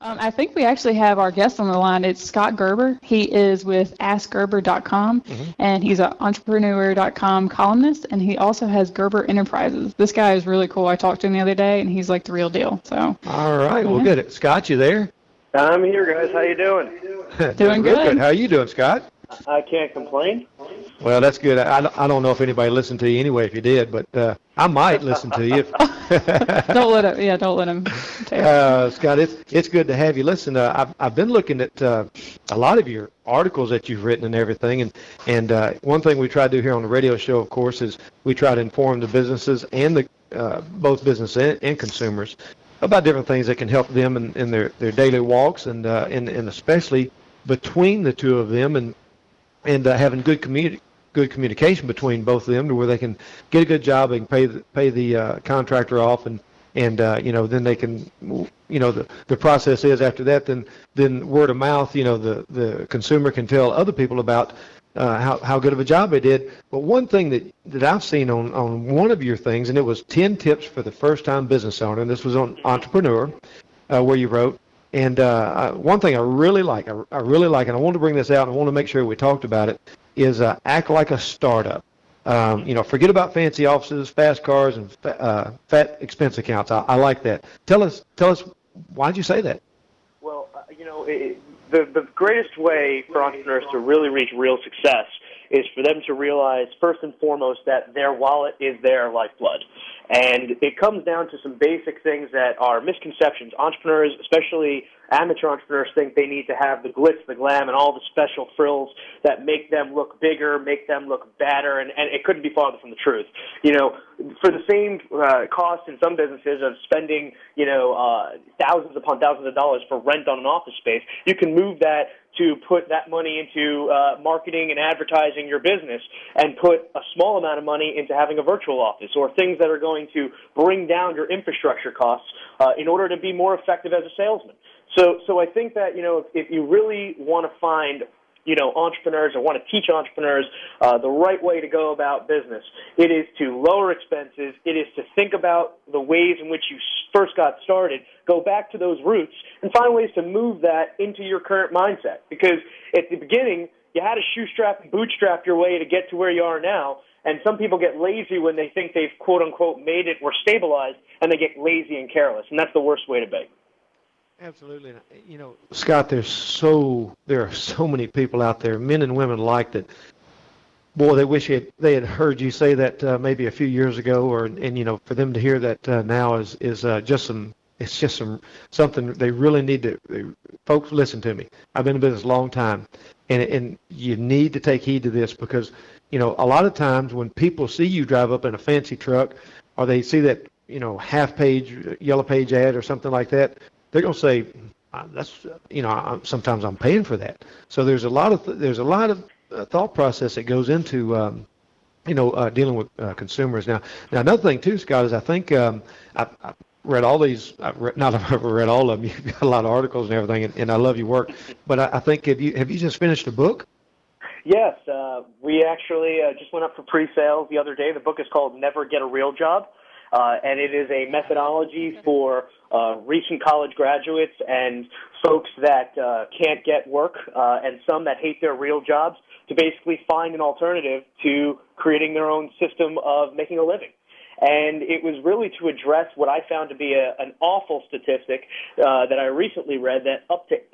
I think we actually have our guest on the line. It's Scott Gerber. He is with AskGerber.com, and he's an Entrepreneur.com columnist, and he also has Gerber Enterprises. This guy is really cool. I talked to him the other day, and he's like the real deal. So. All right. Well, good. Scott, you there? I'm here, guys. How you doing? Doing good. How are you doing, Scott? I can't complain. Well, that's good. I don't know if anybody listened to you anyway if you did, but I might listen to you. Don't let him. Scott, it's good to have you. Listen, I've been looking at a lot of your articles that you've written and everything, and one thing we try to do here on the radio show, of course, is we try to inform the businesses and the both business and consumers about different things that can help them in their daily walks, and especially between the two of them, and having good communication between both of them, to where they can get a good job, they can pay the contractor off, and then they can, the process is after that, then word of mouth, the consumer can tell other people about how good of a job they did. But one thing that I've seen on one of your things, and it was 10 tips for the first-time business owner, and this was on Entrepreneur, where you wrote. And one thing I really like, and I wanted to bring this out, and I want to make sure we talked about it, is act like a startup. Forget about fancy offices, fast cars, and fat expense accounts. I like that. Tell us, why did you say that? Well, the greatest way for entrepreneurs to really reach real success is for them to realize, first and foremost, that their wallet is their lifeblood. And it comes down to some basic things that are misconceptions. Entrepreneurs, especially amateur entrepreneurs, think they need to have the glitz, the glam, and all the special frills that make them look bigger, make them look badder, and it couldn't be farther from the truth. For the same cost in some businesses of spending, thousands upon thousands of dollars for rent on an office space, you can move that to put that money into marketing and advertising your business, and put a small amount of money into having a virtual office, or things that are going to bring down your infrastructure costs in order to be more effective as a salesman. So I think that, if you really want to find entrepreneurs, or want to teach entrepreneurs the right way to go about business, it is to lower expenses. It is to think about the ways in which you first got started, go back to those roots, and find ways to move that into your current mindset. Because at the beginning, you had to shoestrap and bootstrap your way to get to where you are now. And some people get lazy when they think they've, quote-unquote, made it or stabilized, and they get lazy and careless. And that's the worst way to be. Absolutely. Scott, there are so many people out there, men and women alike, that, boy, they wish they had heard you say that maybe a few years ago, and for them to hear that now is just something they really need to. Folks, listen to me. I've been in business a long time, and you need to take heed to this, because a lot of times when people see you drive up in a fancy truck, or they see that half-page yellow page ad or something like that, they're going to say, "That's sometimes I'm paying for that." So there's a lot of thought process that goes into dealing with consumers. Now another thing too, Scott, is I think I've read all these. I've read all of them. You've got a lot of articles and everything, and I love your work. But I think have you just finished a book? Yes, we actually just went up for pre-sales the other day. The book is called Never Get a Real Job, and it is a methodology for recent college graduates and folks that can't get work, and some that hate their real jobs, to basically find an alternative to creating their own system of making a living. And it was really to address what I found to be an awful statistic that I recently read, that up to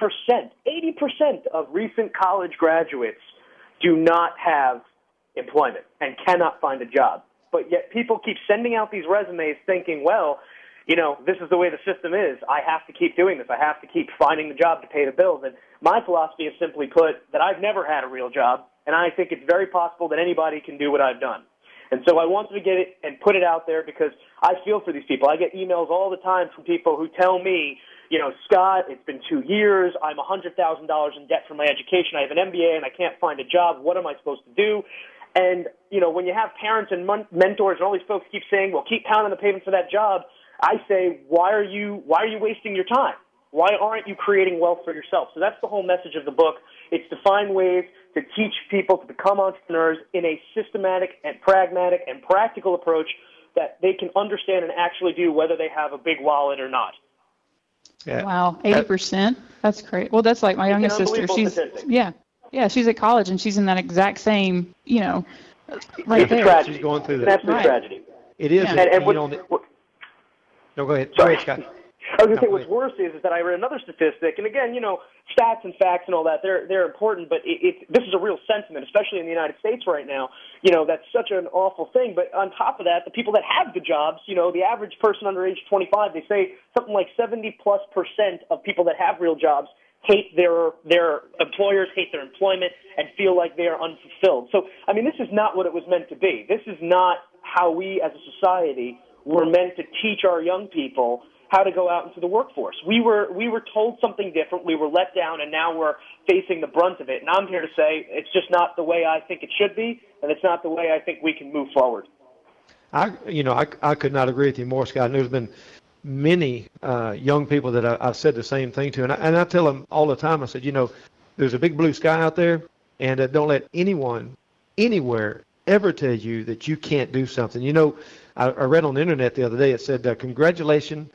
80% of recent college graduates do not have employment and cannot find a job. But yet people keep sending out these resumes thinking, well, this is the way the system is. I have to keep doing this. I have to keep finding the job to pay the bills. And my philosophy is simply put that I've never had a real job, and I think it's very possible that anybody can do what I've done. And so I wanted to get it and put it out there, because I feel for these people. I get emails all the time from people who tell me, Scott, it's been 2 years. I'm $100,000 in debt for my education. I have an MBA, and I can't find a job. What am I supposed to do? And, when you have parents and mentors and all these folks keep saying, well, keep pounding the pavement for that job, I say, why are you wasting your time? Why aren't you creating wealth for yourself? So that's the whole message of the book. It's to find ways to teach people to become entrepreneurs in a systematic and pragmatic and practical approach that they can understand and actually do, whether they have a big wallet or not. Yeah. Wow, 80%. That's great. Well, that's like my youngest sister. Yeah, she's at college and she's in that exact same, right It's a there. tragedy. She's going through It's that. an absolute tragedy. It is. Yeah. And No, go ahead. Sorry. Go ahead, Scott. I was going to say what's worse is that I read another statistic, and again, stats and facts and all that, they're important, but this is a real sentiment, especially in the United States right now. That's such an awful thing. But on top of that, the people that have the jobs, the average person under age 25, they say something like 70+% of people that have real jobs hate their employers, hate their employment, and feel like they are unfulfilled. So, I mean, this is not what it was meant to be. This is not how we as a society were meant to teach our young people how to go out into the workforce. We were told something different. We were let down, and now we're facing the brunt of it. And I'm here to say it's just not the way I think it should be, and it's not the way I think we can move forward. I could not agree with you more, Scott. And there's been many young people that I've said the same thing to, and I tell them all the time. I said, there's a big blue sky out there, and don't let anyone, anywhere, ever tell you that you can't do something. I read on the internet the other day. It said, congratulations,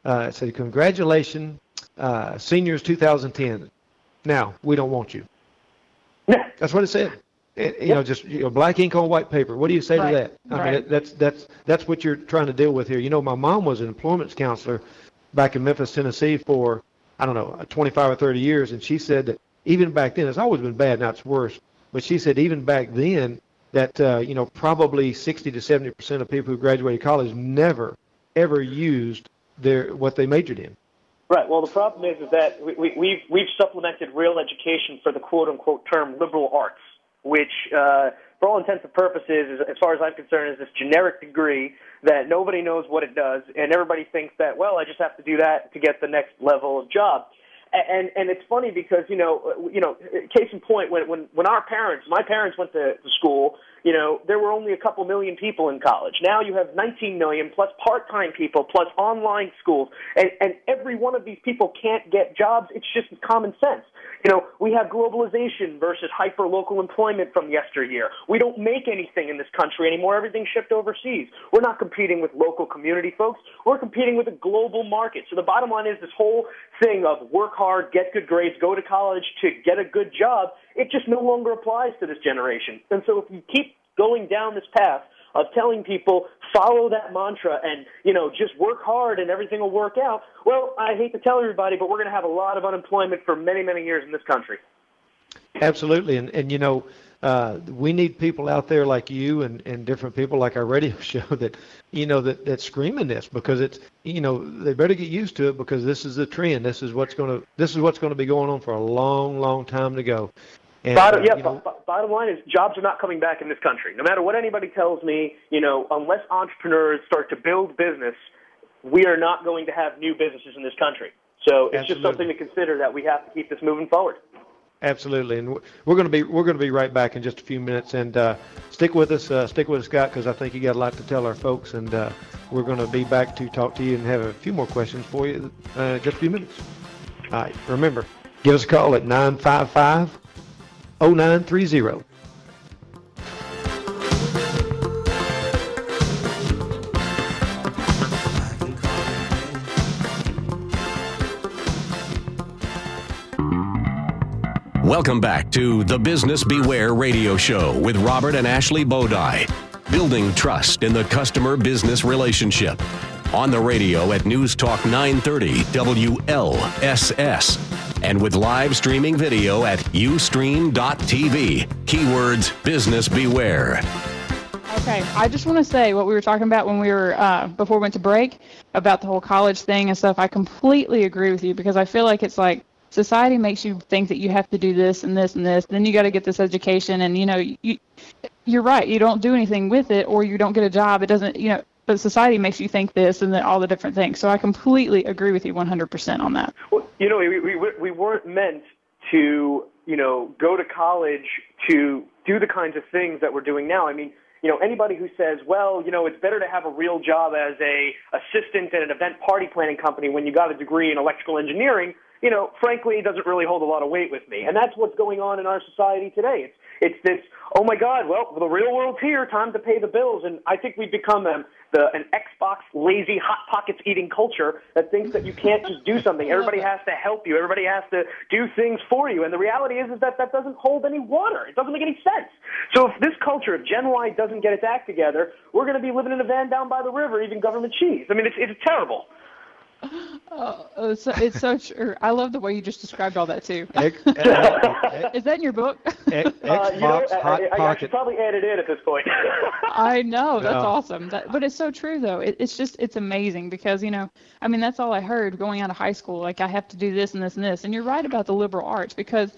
seniors 2010. Now we don't want you. That's what it said. Just black ink on white paper. What do you say to that? I mean, that's what you're trying to deal with here. My mom was an employment counselor back in Memphis, Tennessee for 25 or 30 years, and she said that even back then, it's always been bad. Now it's worse, but she said even back then that probably 60 to 70% of people who graduated college never ever used what they majored in. Right. Well, the problem is that we've supplemented real education for the quote unquote term liberal arts, which, for all intents and purposes, as far as I'm concerned, is this generic degree that nobody knows what it does, and everybody thinks that, well, I just have to do that to get the next level of job. And it's funny because, case in point, when my parents went to school, there were only a couple million people in college. Now you have 19 million plus part-time people plus online schools, and every one of these people can't get jobs. It's just common sense. We have globalization versus hyper-local employment from yesteryear. We don't make anything in this country anymore. Everything's shipped overseas. We're not competing with local community folks. We're competing with a global market. So the bottom line is this whole thing of work hard, get good grades, go to college to get a good job, it just no longer applies to this generation. And so if you keep going down this path of telling people, follow that mantra and, just work hard and everything will work out, well, I hate to tell everybody, but we're going to have a lot of unemployment for many, many years in this country. Absolutely. And we need people out there like you and different people like our radio show that, that screaming this, because it's, they better get used to it, because this is the trend. This is what's going to be going on for a long, long time to go. And, bottom line is jobs are not coming back in this country. No matter what anybody tells me, unless entrepreneurs start to build business, we are not going to have new businesses in this country. So it's just something to consider, that we have to keep this moving forward. Absolutely, and we're going to be right back in just a few minutes, and stick with us, Scott, because I think you got a lot to tell our folks, and we're going to be back to talk to you and have a few more questions for you in just a few minutes. All right, remember, give us a call at 955-0930. Welcome back to the Business Beware radio show with Robert and Ashley Bodie. Building trust in the customer-business relationship. On the radio at News Talk 930 WLSS. And with live streaming video at Ustream.tv. Keywords Business Beware. Okay, I just want to say what we were talking about when we were, before we went to break, about the whole college thing and stuff. I completely agree with you, because I feel like it's like, society makes you think that you have to do this and this and this. Then you got to get this education, and you're right. You don't do anything with it, or you don't get a job. It doesn't, But society makes you think this and then all the different things. So I completely agree with you 100% on that. Well, we weren't meant to, go to college to do the kinds of things that we're doing now. I mean, anybody who says, well, it's better to have a real job as a assistant at an event party planning company when you got a degree in electrical engineering, frankly, it doesn't really hold a lot of weight with me. And that's what's going on in our society today. It's this, oh my God, well, the real world's here, time to pay the bills. And I think we've become an Xbox lazy hot pockets eating culture that thinks that you can't just do something. Everybody has to help you. Everybody has to do things for you. And the reality is that doesn't hold any water. It doesn't make any sense. So if this culture, if Gen Y doesn't get its act together, we're going to be living in a van down by the river eating government cheese. I mean, it's terrible. It's so true. I love the way you just described all that too. Is that in your book? Xbox Hot Pocket. I should probably add it in at this point. I know, that's awesome. But it's so true though. It's amazing because I mean that's all I heard going out of high school. Like I have to do this and this and this. And you're right about the liberal arts because.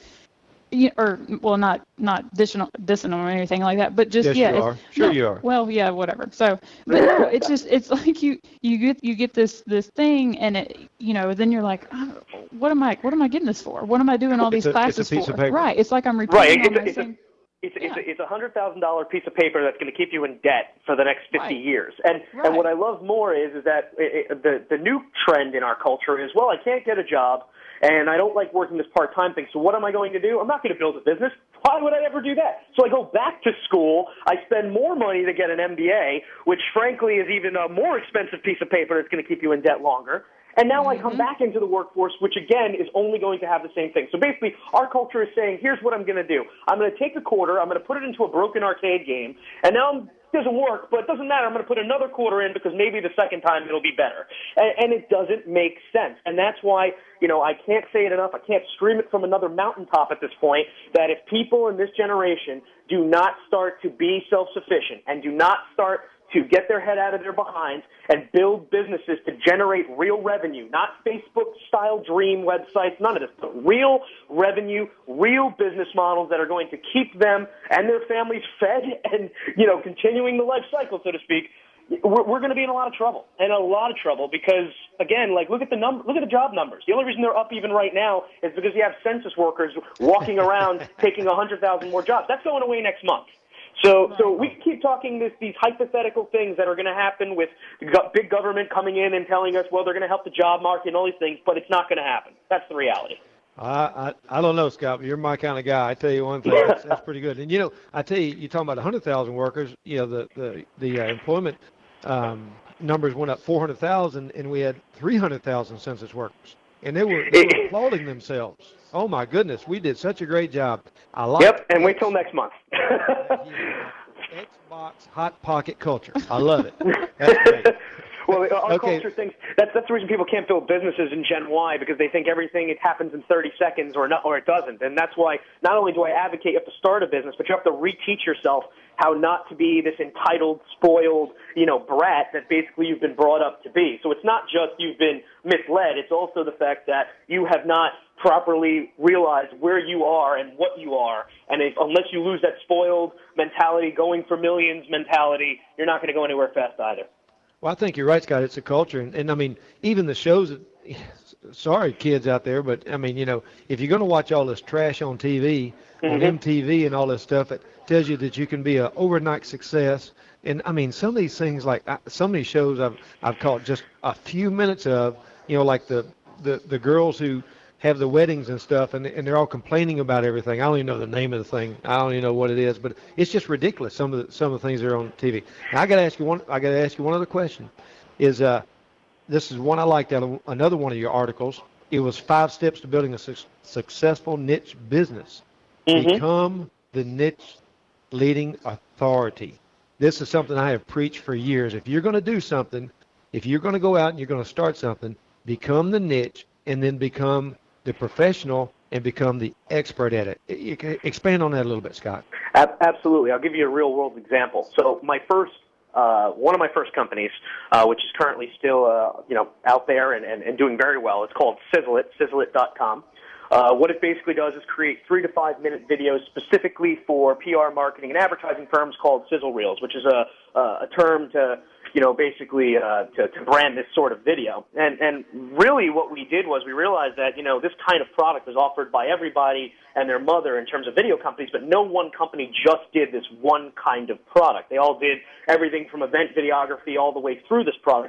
Not dissing or anything like that, but just yes, you are. Sure, you are. Well, yeah, whatever. So, but no, it's like you get this thing, and then you're like, oh, what am I getting this for? What am I doing all these classes it's a piece for? of paper. Right. It's like I'm repeating all my same. It's a $100,000 piece of paper that's going to keep you in debt for the next 50 years. And what I love more is that the new trend in our culture is, well, I can't get a job. And I don't like working this part-time thing, so what am I going to do? I'm not going to build a business. Why would I ever do that? So I go back to school. I spend more money to get an MBA, which frankly is even a more expensive piece of paper that's going to keep you in debt longer. And now I come back into the workforce, which again is only going to have the same thing. So basically, our culture is saying, here's what I'm going to do. I'm going to take a quarter, I'm going to put it into a broken arcade game, and now it doesn't work, but it doesn't matter. I'm going to put another quarter in because maybe the second time it'll be better. And it doesn't make sense. And that's why, I can't say it enough. I can't scream it from another mountaintop at this point, that if people in this generation do not start to be self-sufficient and do not start to get their head out of their behinds and build businesses to generate real revenue, not Facebook-style dream websites, none of this, but real revenue, real business models that are going to keep them and their families fed and, continuing the life cycle, so to speak, we're going to be in a lot of trouble, because, again, look at the job numbers. The only reason they're up even right now is because you have census workers walking around taking 100,000 more jobs. That's going away next month. So we keep talking these hypothetical things that are going to happen with big government coming in and telling us, well, they're going to help the job market and all these things, but it's not going to happen. That's the reality. I don't know, Scott, but you're my kind of guy. I tell you one thing, that's pretty good. And, I tell you, you're talking about 100,000 workers, the employment numbers went up 400,000, and we had 300,000 census workers. And they were applauding themselves. Oh, my goodness, we did such a great job. I like Yep, and wait till next month. Xbox Hot Pocket culture. I love it. That's great. Well, our culture thinks that's the reason people can't build businesses in Gen Y, because they think everything happens in 30 seconds or it doesn't. And that's why not only do I advocate you have to start a business, but you have to reteach yourself how not to be this entitled, spoiled, brat that basically you've been brought up to be. So it's not just you've been misled. It's also the fact that you have not properly realized where you are and what you are. And unless you lose that spoiled mentality, going for millions mentality, you're not going to go anywhere fast either. Well, I think you're right, Scott. It's a culture. And I mean, even the shows, sorry, kids out there, but, I mean, if you're going to watch all this trash on TV, on MTV and all this stuff, it tells you that you can be an overnight success. And, I mean, some of these things, like some of these shows I've caught just a few minutes of, like the girls who have the weddings and stuff, and they're all complaining about everything. I don't even know the name of the thing. I don't even know what it is, but it's just ridiculous. Some of the things that are on TV. Now I got to ask you one other question. This is one I liked out of another one of your articles. It was 5 steps to building a successful niche business. Become the niche leading authority. This is something I have preached for years. If you're going to do something, if you're going to go out and you're going to start something, become the niche and then become the professional and become the expert at it. You can expand on that a little bit, Scott. Absolutely. I'll give you a real-world example. So one of my first companies, which is currently still out there and doing very well, it's called Sizzle It, sizzleit.com. What it basically does is create 3 to 5 minute videos specifically for PR marketing and advertising firms called sizzle reels, which is a term to basically to brand this sort of video. And really what we did was we realized that, this kind of product was offered by everybody and their mother in terms of video companies, but no one company just did this one kind of product. They all did everything from event videography all the way through this product. So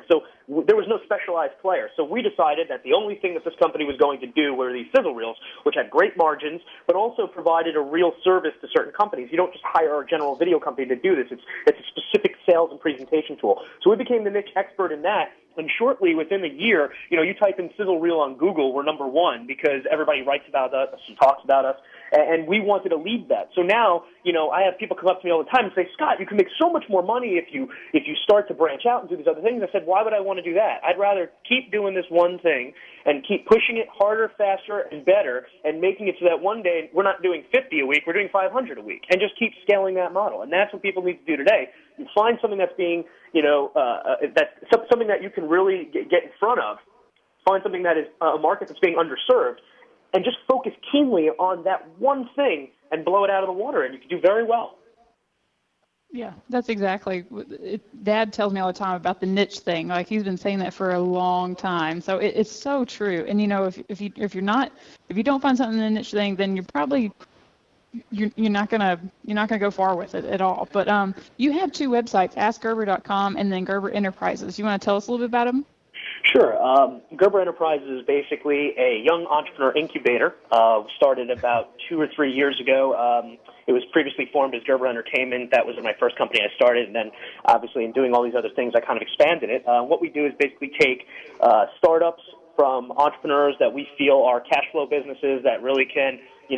there was no specialized player. So we decided that the only thing that this company was going to do were these sizzle reels, which had great margins, but also provided a real service to certain companies. You don't just hire a general video company to do this. It's a specific sales and presentation tool. So we became the niche expert in that. And shortly, within a year, you type in sizzle reel on Google, we're number one because everybody writes about us and talks about us, and we wanted to lead that. So now, I have people come up to me all the time and say, Scott, you can make so much more money if you start to branch out and do these other things. I said, why would I want to do that? I'd rather keep doing this one thing and keep pushing it harder, faster, and better, and making it so that one day we're not doing 50 a week, we're doing 500 a week, and just keep scaling that model. And that's what people need to do today. You find something that's being, that's something that you can really get in front of. Find something that is a market that's being underserved, and just focus keenly on that one thing and blow it out of the water, and you can do very well. Yeah, that's exactly. Dad tells me all the time about the niche thing. Like, he's been saying that for a long time. So it's so true. And if you don't find something in the niche thing, then you're not gonna go far with it at all. But you have two websites, AskGerber.com and then Gerber Enterprises. You want to tell us a little bit about them? Sure. Gerber Enterprises is basically a young entrepreneur incubator. Started about 2 or 3 years ago. It was previously formed as Gerber Entertainment. That was my first company I started, and then obviously in doing all these other things, I kind of expanded it. What we do is basically take startups from entrepreneurs that we feel are cash flow businesses that really can,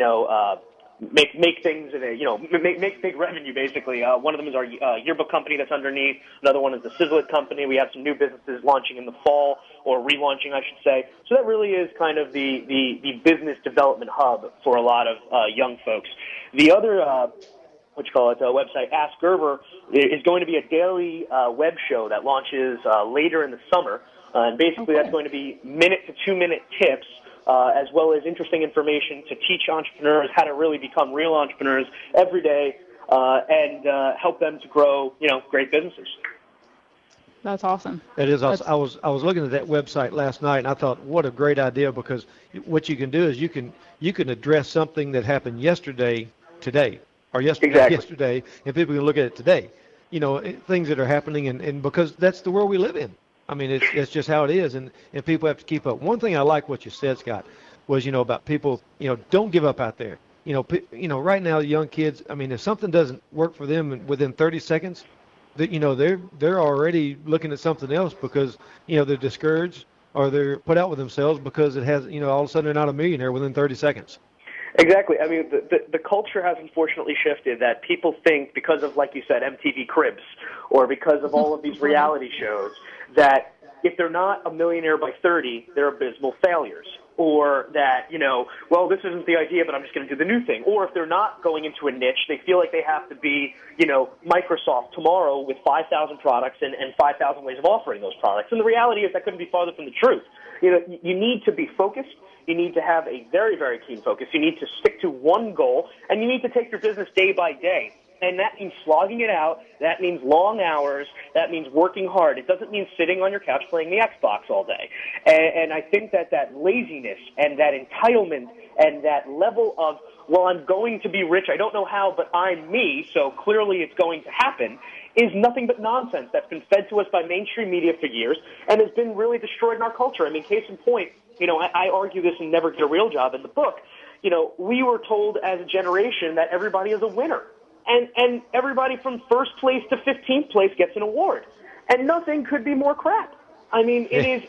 make things, make big revenue, basically. One of them is our yearbook company that's underneath. Another one is the Sizzlet company. We have some new businesses launching in the fall, or relaunching, I should say. So that really is kind of the business development hub for a lot of young folks. The other, website, Ask Gerber, is going to be a daily web show that launches later in the summer. And basically that's going to be minute to 2 minute tips, as well as interesting information to teach entrepreneurs how to really become real entrepreneurs every day, and help them to grow, great businesses. That's awesome. It is awesome. I was looking at that website last night, and I thought, what a great idea, because what you can do is you can address something that happened yesterday, today, or yesterday, and people can look at it today. Things that are happening, and because that's the world we live in. I mean, it's just how it is, and people have to keep up. One thing I like what you said, Scott, was about people. Don't give up out there. Right now, young kids. I mean, if something doesn't work for them within 30 seconds, they're already looking at something else because they're discouraged or they're put out with themselves because it has all of a sudden they're not a millionaire within 30 seconds. Exactly. I mean, the culture has unfortunately shifted that people think because of, like you said, MTV Cribs, or because of all of these reality shows, that if they're not a millionaire by 30, they're abysmal failures. Or that, well, this isn't the idea, but I'm just going to do the new thing. Or if they're not going into a niche, they feel like they have to be, Microsoft tomorrow with 5,000 products and 5,000 ways of offering those products. And the reality is that couldn't be farther from the truth. You need to be focused. You need to have a very, very keen focus. You need to stick to one goal, and you need to take your business day by day. And that means slogging it out. That means long hours. That means working hard. It doesn't mean sitting on your couch playing the Xbox all day. And I think that laziness and that entitlement and that level of, well, I'm going to be rich. I don't know how, but I'm me, so clearly it's going to happen, is nothing but nonsense that's been fed to us by mainstream media for years and has been really destroyed in our culture. I mean, case in point, I argue this in Never Get a Real Job in the book. We were told as a generation that everybody is a winner. And everybody from first place to 15th place gets an award. And nothing could be more crap. I mean, this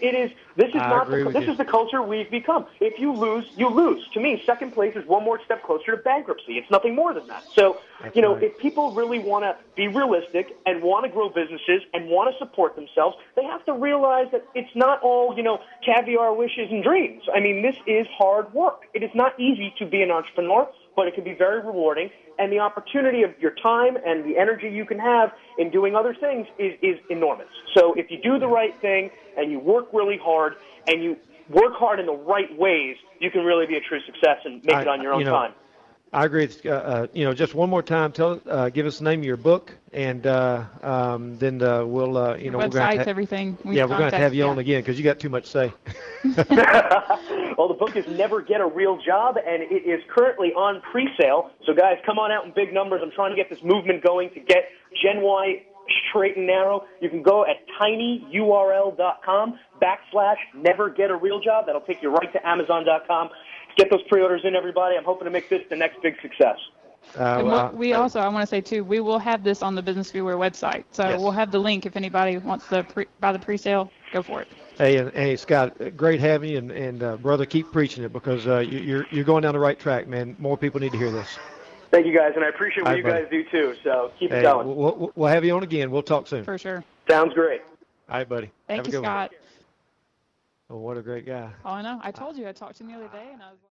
is the culture we've become. If you lose, you lose. To me, second place is one more step closer to bankruptcy. It's nothing more than that. So, right. If people really want to be realistic and want to grow businesses and want to support themselves, they have to realize that it's not all, caviar wishes and dreams. I mean, this is hard work. It is not easy to be an entrepreneur, but it can be very rewarding. And the opportunity of your time and the energy you can have in doing other things is enormous. So if you do the right thing and you work really hard and you work hard in the right ways, you can really be a true success and make it on your own time. I agree. Just one more time, give us the name of your book, and then we'll, we're going to everything. We're going to have you on again because you got too much to say. Well, the book is Never Get a Real Job, and it is currently on pre-sale. So, guys, come on out in big numbers. I'm trying to get this movement going to get Gen Y straight and narrow. You can go at tinyurl.com/nevergetarealjob. That'll take you right to Amazon.com. Get those pre-orders in, everybody. I'm hoping to make this the next big success. We also, I want to say too, we will have this on the Business Beware website. So Yes. we'll have the link if anybody wants to buy the pre-sale. Go for it. Hey, Scott, great having you, and brother, keep preaching it because you're going down the right track, man. More people need to hear this. Thank you, guys, and I appreciate what you guys do, too. So keep it going. We'll have you on again. We'll talk soon. For sure. Sounds great. All right, buddy. Thank Have a you, good one. Scott. Oh, what a great guy. Oh, I know. I told you. I talked to him the other day, and I was